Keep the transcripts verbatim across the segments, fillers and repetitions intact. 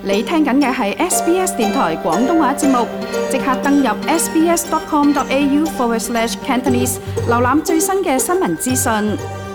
你聽緊嘅係 S B S 電台廣東話節目，即刻登入 sbs.com.au forward slash Cantonese， 瀏覽最新嘅新聞資訊。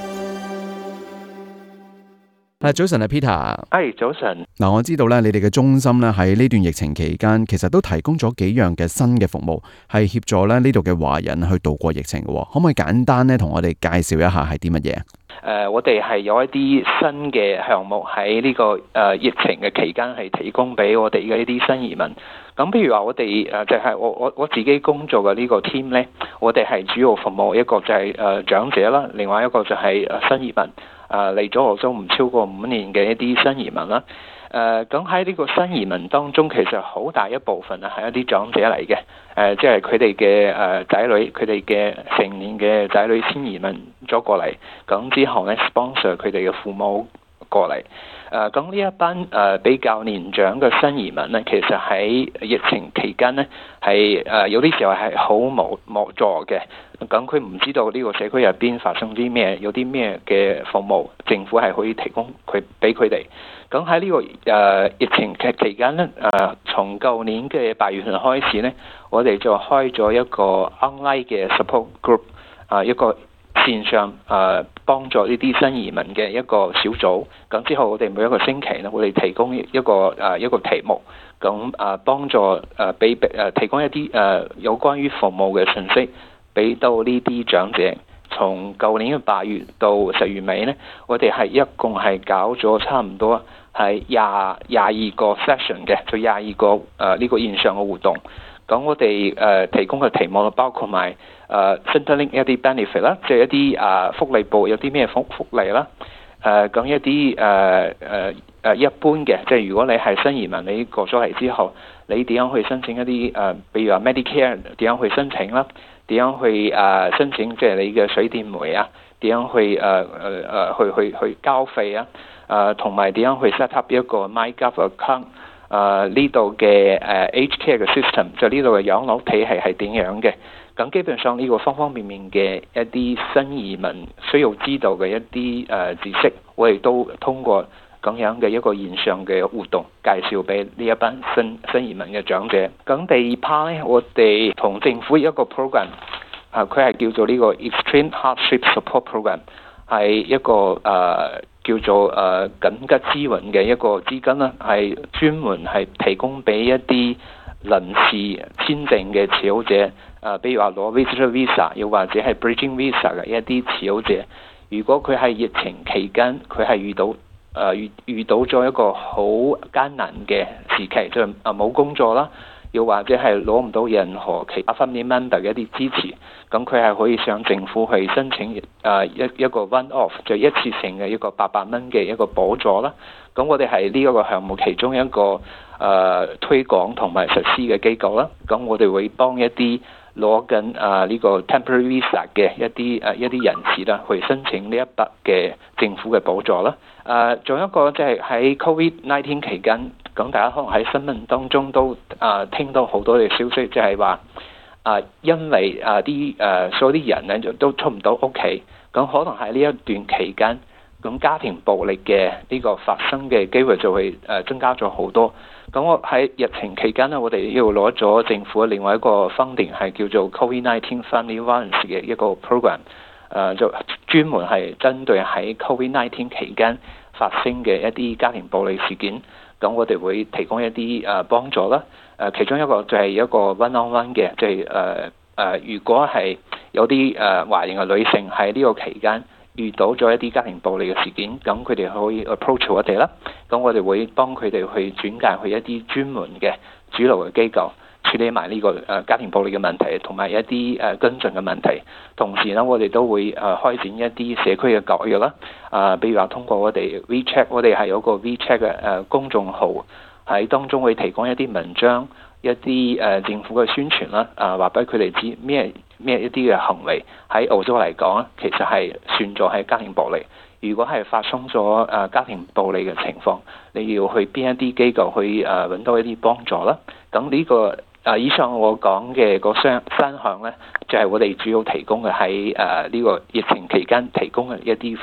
係早晨啊 ，Peter。 係早晨。 嗱，我知道咧，你哋嘅中心咧喺呢段疫情期間，其實都提供咗幾樣嘅新嘅服務，係協助咧呢度嘅華人去度過疫情嘅。可唔可以簡單咧同我哋介紹一下係啲乜嘢？ 誒、呃，我哋係有一啲新嘅項目喺呢、這個誒、呃、疫情嘅期間係提供俾我哋嘅一啲新移民。咁譬如話我哋誒就係、是、我我我自己工作嘅呢個 team 咧，我哋係主要服務一個就係、是、誒、呃、長者啦，另外一個就係誒新移民，誒嚟咗澳洲唔超過五年嘅一啲新移民啦。誒咁喺呢個新移民當中，其實好大一部分啊係一啲長者嚟嘅，誒、呃、即係佢哋嘅誒仔女，佢哋嘅成年嘅仔女先移民咗過嚟，咁之後咧 sponsor 佢哋嘅父母過嚟。誒咁呢一班誒、呃、比較年長嘅新移民咧，其實喺疫情期間咧係誒有啲時候係好無無助嘅。咁佢唔知道呢個社區入邊發生啲咩，有啲咩嘅服務政府係可以提供佢俾佢哋。咁喺呢個誒、呃、疫情嘅期間咧，誒、呃、從舊年嘅八月份開始咧，我哋就開咗一個 online 嘅 support group， 啊、呃、一個線上誒、呃、幫助呢啲新移民嘅一個小組。咁之後我哋每一個星期咧，我哋提供一個誒、呃、一個題目，咁啊、呃、幫助誒俾誒提供一啲誒、呃、有關於服務嘅信息俾到呢啲長者。從舊年嘅八月到十月尾咧，我哋係一共係搞咗差唔多係廿廿二個 session 嘅，就廿二個誒呢、呃這個線上嘅活動。咁我哋誒、呃、提供嘅題目包括埋誒 Centrelink 一啲 benefit 啦，即係一啲啊福利部有啲咩福福利啦。誒、呃、咁一啲誒誒誒一般嘅，即係如果你係新移民，你過咗嚟之後，你點樣去申請一啲誒、呃，比如話 Medicare 點樣去申請啦？點樣去誒、呃、申請即係你嘅水電煤啊？點樣去誒誒誒去去去交費啊？誒同埋點樣去 set up 一個 MyGov account？誒呢度嘅誒 Aged Care 嘅 system， 就呢度嘅養老體系係點樣嘅？咁基本上呢個方方面面嘅一啲新移民需要知道嘅一啲誒、呃、知識，我哋都通過咁樣嘅一個線上嘅活動介紹俾呢一班新新移民嘅長者。咁第二 part 咧，我哋同政府一個 program， 啊佢係叫做呢個 Extreme Hardship Support Program， 係一個誒、呃、叫做誒、呃、緊急支援嘅一個資金啦，係專門係提供俾一啲臨時簽證嘅持有者，誒、呃、比如話攞 Visitor Visa 又或者係 Bridging Visa 嘅一啲持有者，如果佢係疫情期間佢係遇到誒、呃、遇遇到咗一個好艱難嘅時期，就係冇工作啦，又或者係攞唔到任何其他 family member 嘅一啲支持，咁佢係可以向政府去申請誒、呃、一一個 one off 就一次性嘅一個八百蚊嘅一個補助啦。咁我哋係呢一個項目其中一個誒、呃、推廣同埋實施嘅機構啦。咁我哋會幫一啲攞緊誒呢個 temporary visa 嘅一啲誒、呃、一啲人士啦，去申請呢一筆嘅政府嘅補助啦。誒、呃，仲有一個即係喺 covid nineteen 期間，咁大家可能喺新聞當中都誒、呃、聽到好多嘅消息，即係話誒因為誒啲誒所有啲人咧都出唔到屋企，咁可能喺呢一段期間，咁家庭暴力嘅呢個發生嘅機會就會誒增加咗好多。咁我喺疫情期間咧，我哋要攞咗政府另外一個 funding 係叫做 covid nineteen Family Violence 嘅一個 program， 誒、呃、就專門係針對喺 covid nineteen 期間發生嘅一啲家庭暴力事件，咁我哋會提供一啲誒幫助啦。誒、呃、其中一個就係一個 one on one 嘅，即係誒誒如果係有啲誒華人嘅女性喺呢個期間遇到咗一啲家庭暴力嘅事件，咁佢哋可以 approach 我哋啦，咁我哋會幫佢哋去轉介去一啲專門嘅主流嘅機構處理埋呢個誒家庭暴力嘅問題，同埋一啲誒跟進嘅問題。同時呢，我哋都會誒開展一啲社區嘅教育啦，啊，比如話通過我哋 WeChat， 我哋係有個 WeChat 嘅誒公眾號，喺當中會提供一啲文章，一啲誒政府嘅宣傳啦，啊話俾佢哋知咩咩一啲嘅行為喺澳洲嚟講，其實係算作係家庭暴力。如果係發生咗誒家庭暴力嘅情況，你要去邊一啲機構去誒揾到一啲幫助啦。咁呢個誒以上我講嘅嗰三三項咧，就係我哋主要提供嘅喺誒呢個疫情期間提供嘅一啲服務。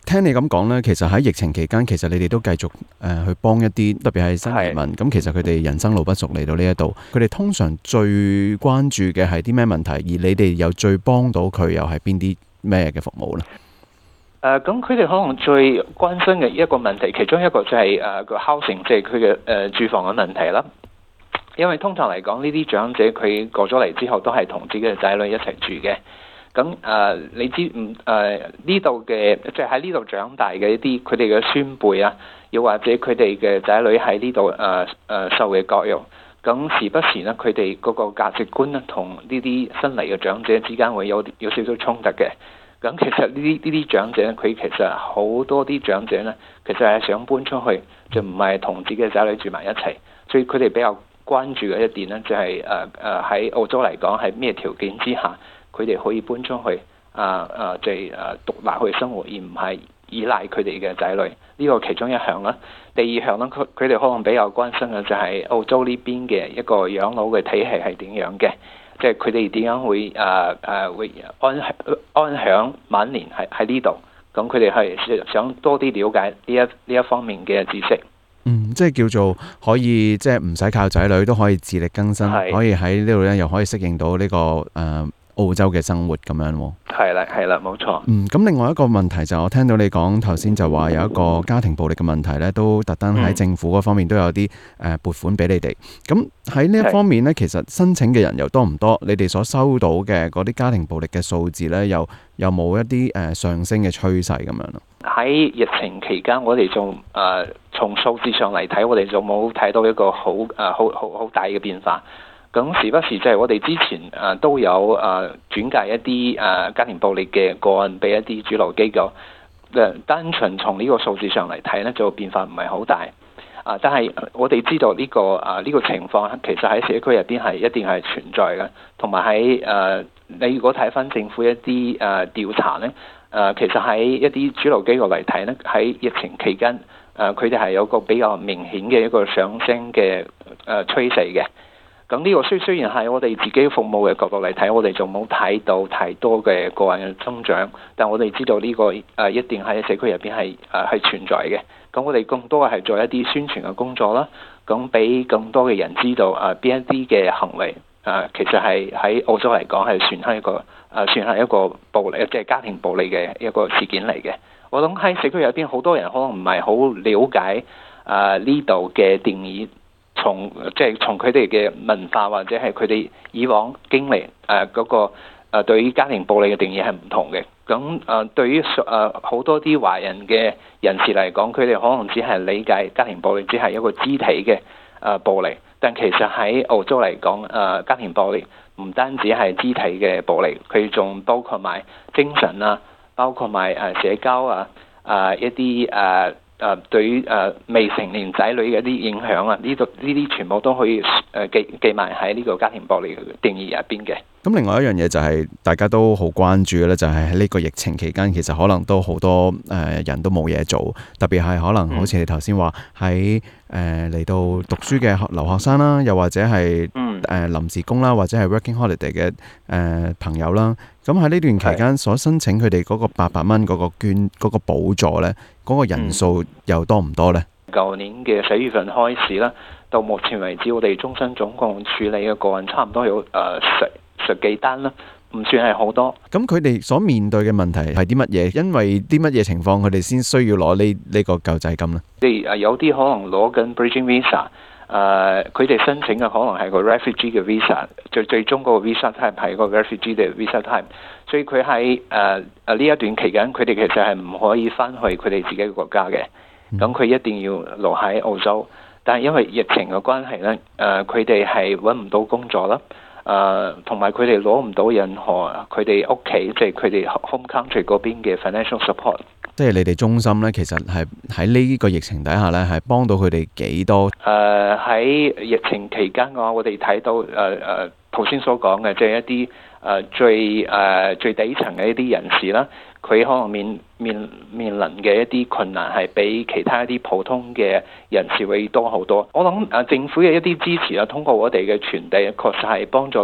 聽你咁講呢，其實喺疫情期間，其實你哋都繼續誒、呃、去幫一啲，特別係新移民。咁其實佢哋人生路不熟嚟到呢一度，佢哋通常最關注嘅係啲咩問題？而你哋又最幫到佢又係邊啲咩嘅服務呢？ 誒咁佢哋可能最關心嘅一個問題，其中一個就係誒個 housing，即係佢嘅誒住房嘅問題啦。因為通常嚟講，呢啲長者佢過咗嚟之後，都係同自己嘅仔女一齊住嘅。咁誒、呃，你知唔誒呢度嘅，即係喺呢度長大嘅一啲佢哋嘅孫輩啊，又或者佢哋嘅仔女喺呢度誒誒受嘅教育，咁時不時咧，佢哋嗰個價值觀咧，同呢啲新嚟嘅長者之間會有有少少衝突嘅。咁其實呢啲呢啲長者咧，佢其實好多啲長者咧，其實係想搬出去，就唔係同自己嘅仔女住埋一齊，所以佢哋比較關注嘅一點咧，就係誒誒喺澳洲嚟講，喺咩條件之下，佢哋可以搬出去啊啊，即係誒獨立去生活，而唔係依賴佢哋嘅仔女。呢個其中一項啦。第二項咧，佢佢哋可能比較關心嘅就係澳洲呢邊嘅一個養老嘅體系係點樣嘅，即係佢哋點樣會誒誒、啊、會安安享晚年喺喺呢度。咁佢哋係想多啲了解呢一呢一方面嘅知識。 嗯，即係叫做可以，即係唔使靠仔女都可以自力更生，可以喺呢度咧又可以適應到呢、這個誒、呃、澳洲嘅生活咁樣喎。係啦，係啦，冇錯。 嗯，咁另外一個問題就係我聽到你講頭先就話有一個家庭暴力嘅問題咧，都特登喺政府嗰方面都有啲誒撥款俾你哋。咁喺呢一方面咧，其實申請嘅人又多唔多？你哋所收到嘅嗰啲家庭暴力嘅數字咧，又有冇一啲誒上升嘅趨勢咁樣咯？ 喺疫情期間，我哋仲誒從數字上嚟睇，我哋仲冇睇到一個好誒好好好大嘅變化。咁時不時就係我哋之前誒、呃、都有誒、呃、轉介一啲誒、呃、家庭暴力嘅個案俾一啲主流機構。誒、呃、單純從呢個數字上嚟睇咧，就變化唔係好大。啊、呃！但係我哋知道呢、這個啊呢、呃這個情況，其實喺社區入邊係一定係存在嘅。同埋喺誒你如果睇翻政府一啲誒、呃、調查咧。誒、呃、其實喺一啲主流機構嚟睇咧，喺疫情期間，誒佢哋係有個比較明顯嘅一個上升嘅誒、呃、趨勢嘅。咁呢個雖雖然係我哋自己服務嘅角度嚟睇，我哋仲冇睇到太多嘅個人嘅增長，但我哋知道呢、這個誒、呃、一定喺社區入邊係誒係存在嘅。咁我哋更多係做一啲宣傳嘅工作啦，咁俾更多嘅人知道誒邊、呃、一啲嘅行為。誒、呃，其實係喺澳洲嚟講係算係一個誒、呃，算係一個暴力，即係家庭暴力嘅一個事件嚟嘅。我諗喺社區入邊，好多人可能唔係好了解誒呢度嘅定義，從即係從佢哋嘅文化或者係佢哋以往經歷誒嗰個誒、呃、對於家庭暴力嘅定義係唔同嘅。咁誒、呃、對於誒好多啲華人嘅人士嚟講，佢哋可能只係理解家庭暴力只係一個肢體嘅誒、呃、暴力。但其實喺澳洲嚟講，誒、呃、家庭暴力唔單止係肢體嘅暴力，佢仲包括埋精神啊，包括埋誒社交啊，誒、呃、一啲誒誒對於誒、呃、未成年仔女嘅一啲影響啊，呢度呢啲全部都可以誒、呃、記記埋喺呢個家庭暴力嘅定義入邊嘅。 咁另外一樣嘢就係大家都好關注嘅咧，就係喺呢個疫情期間，其實可能都好多誒人都冇嘢做，特別係可能好似你頭先話喺誒嚟到讀書嘅留學生啦，又或者係誒臨時工啦，或者係 working holiday 嘅誒朋友啦。咁喺呢段期間所申請佢哋嗰個八百蚊嗰個捐嗰個補助咧，嗰個人數又多唔多咧？ 舊年嘅十月份開始啦，到目前為止，我哋中心總共處理嘅個案差唔多有誒十十幾單啦，唔算係好多。咁佢哋所面對嘅問題係啲乜嘢？因為啲乜嘢情況佢哋先需要攞呢呢個救濟金咧？即係有啲可能攞緊 Bridging Visa， 誒佢哋申請嘅可能係個 Refugee 嘅 Visa， 最最終嗰個 Visa type 係個 Refugee 嘅 Visa type， 所以佢喺誒誒呢一段期間，佢哋其實係唔可以翻去佢哋自己嘅國家嘅。咁佢一定要留喺澳洲，但係因為疫情嘅關係咧，誒佢哋係揾唔到工作啦。誒同埋佢哋攞唔到任何佢哋屋企，即係佢哋 home country 嗰邊嘅 financial support。即係你哋中心咧，其實係喺呢個疫情底下咧，係幫到佢哋幾多？誒喺、uh, 疫情期間嘅話，我哋睇到誒誒頭先所講嘅，即係一啲誒、uh, 最誒、uh, 最底層嘅一啲人士啦，佢可能面面面臨嘅一啲困難係比其他一啲普通嘅人士會多好多。我諗誒政府嘅一啲支持啊，通過我哋嘅傳遞，確實係幫助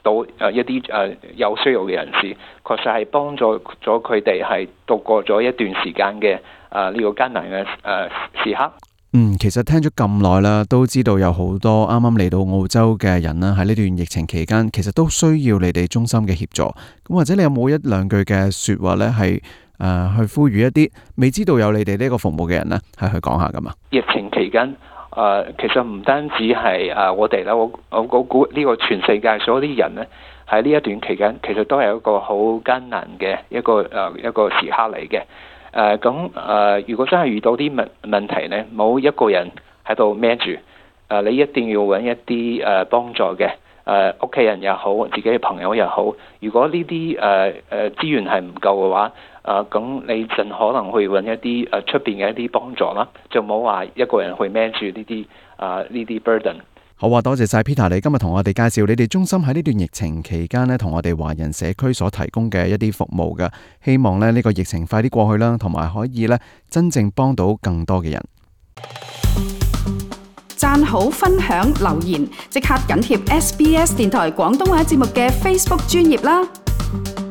到誒一啲誒有需要嘅人士，確實係幫助咗佢哋係度過咗一段時間嘅誒呢個艱難嘅誒時刻。 嗯，其實聽咗咁耐啦，都知道有好多啱啱嚟到澳洲嘅人啦，喺呢段疫情期間，其實都需要你哋中心嘅協助。咁或者你有冇一兩句嘅說話呢？係誒、呃、去呼籲一啲未知道有你哋呢個服務嘅人呢，係去講下噶嘛？ 疫情期間誒、呃，其實唔單止係誒我哋啦，我我我估呢個全世界所有啲人呢，喺呢一段期間，其實都係一個好艱難嘅一個誒、呃、一個時刻嚟嘅。誒咁誒，如果真係遇到啲問問題咧，冇一個人喺度孭住，誒、呃、你一定要揾一啲誒、呃、幫助嘅，誒屋企人又好，自己嘅朋友又好。如果呢啲誒誒資源係唔夠嘅話，誒、呃、咁你盡可能去揾一啲誒出邊嘅一啲幫助啦，就冇話一個人去孭住呢啲啊呢啲 burden。 好啊，多謝晒 Peter，你今日同我哋介紹你哋中心喺呢段疫情期間呢，同我哋華人社區所提供嘅一啲服務嘅。希望呢呢個疫情快啲過去啦，同埋可以呢真正幫到更多嘅人。 讚好、分享、留言，即刻緊貼 S B S 電台廣東話節目嘅 Facebook 專頁啦！